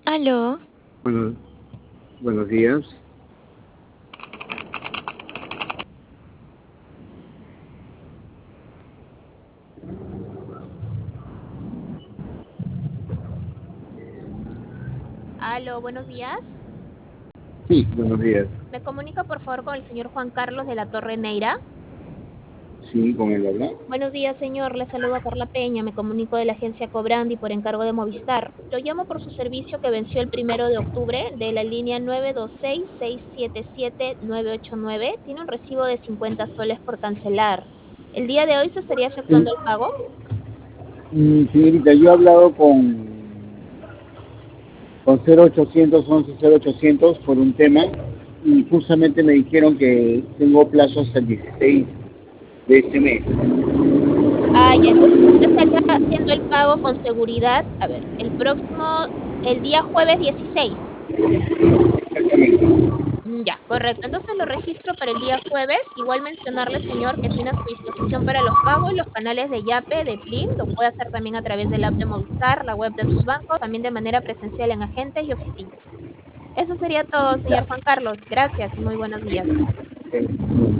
Aló, Bueno, buenos días. Aló, buenos días. Sí, buenos días. ¿Me comunica por favor con el señor Juan Carlos de la Torre Neira? Sí, con él habla. Buenos días, señor. Le saludo a Carla Peña. Me comunico de la agencia Cobrandi por encargo de Movistar. Lo llamo por su servicio que venció el 1 de octubre de la línea 926-677-989. Tiene un recibo de 50 soles por cancelar. ¿El día de hoy se estaría Sí, efectuando el pago? señorita, yo he hablado con 0800 11 0800 por un tema y justamente me dijeron que tengo plazo hasta el 16 de este mes. Ah, ya. Entonces usted estaría haciendo el pago con seguridad. A ver, el día jueves 16. Exactamente. Ya, correcto. Entonces lo registro para el día jueves. Igual mencionarle, señor, que tiene a su disposición para los pagos los canales de Yape, de Plin. Lo puede hacer también a través del app de Movistar, la web de sus bancos, también de manera presencial en agentes y oficinas. Eso sería todo, señor Juan Carlos. Gracias y muy buenos días.